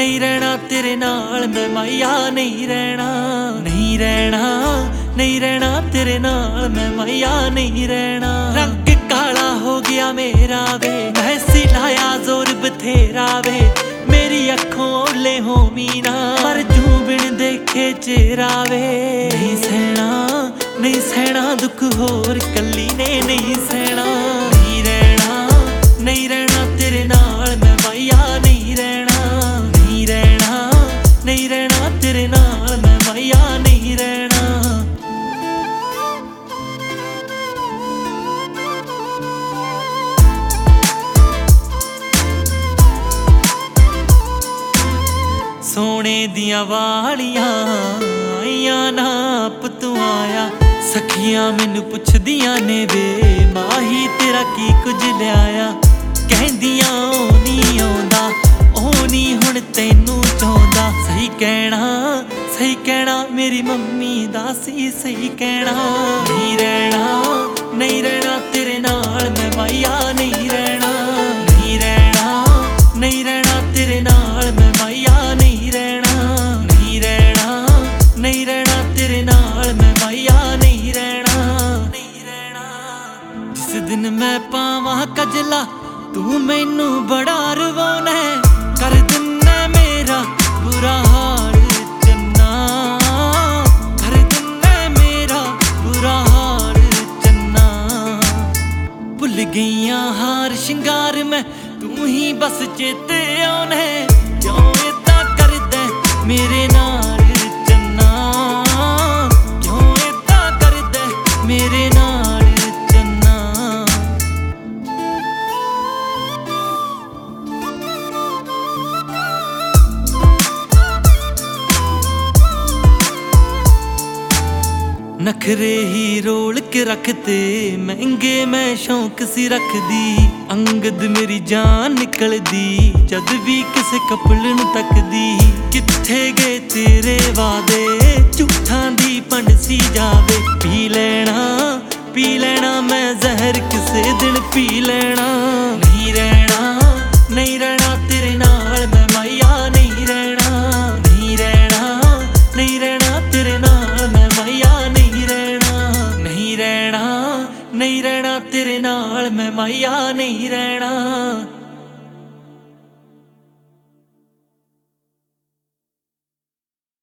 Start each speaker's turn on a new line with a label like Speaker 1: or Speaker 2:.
Speaker 1: नहीं रहना तेरे नाल मैं माया, नहीं रहना, नहीं रहना, नहीं रहना तेरे नाल मैं माया, नहीं रहना। रंग काला हो गया मेरा वे, मैं सिलाया जोर बथेरा वे, मेरी अखों ओले हो मीना, पर जू बिन देखे चेहरा वे। नहीं सहना, नहीं सहना दुख होर कली ने नहीं सहना, नहीं रहना, नहीं रहना तेरे नाल मैं माया, नहीं रहना, नहीं रहना, नहीं रहना तेरे नाल मैं माया, नहीं रहना। सोने दियां वालियां आईयां नाप तू आया, सखियां मैनू पुछदियां ने वे माही तेरा की कुछ लियाया, कहंदियां ओ नहीं आउंदा ओ नहीं हुण तैनू चाहुंदा। सही कहना मेरी मम्मी दा सी सही कहना, नहीं रहना, नहीं रहना तेरे नाल मैं माया, नहीं रहना, नहीं रहना, नहीं रहना तेरे नाल मैं माया, नहीं रहना, नहीं रहना, नहीं रहना तेरे नाल मैं माया, नहीं रहना, नहीं रहना। जिस दिन मैं पावां कजला तू मैनू बड़ा रवाना, कर दिना मेरा बुरा हाल चन्ना, कर दिना मेरा बुरा हाल चन्ना। भुल गईयां हार शिंगार मैं तू ही बस चेते आने, क्यों इदां करदा मेरे नाल चन्ना, क्यों इदां करदा मेरे नाल चन्ना। नखरे ही रोल के रखते महंगे मैं शौक सी रखदी, अंगद मेरी जान निकलदी जद भी किसे कपल नूं तकदी। कित्थे गए तेरे वादे झूठां दी पंड सी जावे, पी लेना मैं जहर किसे दिन पी लेना। नहीं रहना, नहीं रहना तेरे नाल मैं माया, नहीं रहना, नहीं रहना, नहीं रहना तेरे नाल मैं माया, नहीं रहना, नहीं रहना, नहीं रहना तेरे नाल मैं माया, नहीं रहना।